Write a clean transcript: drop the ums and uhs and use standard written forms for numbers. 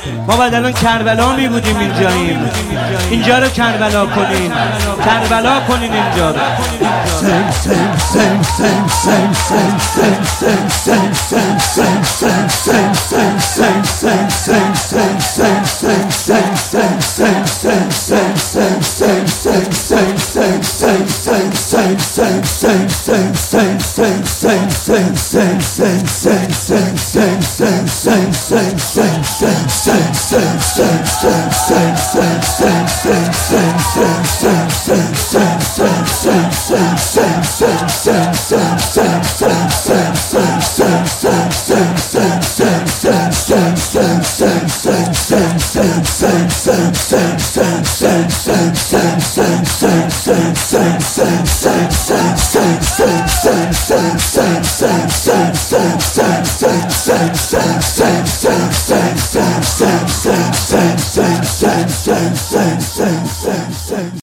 ما بعد الان کربلا می بودیم اینجاییم، اینجا رو کربلا کنین، کربلا کنین اینجا رو.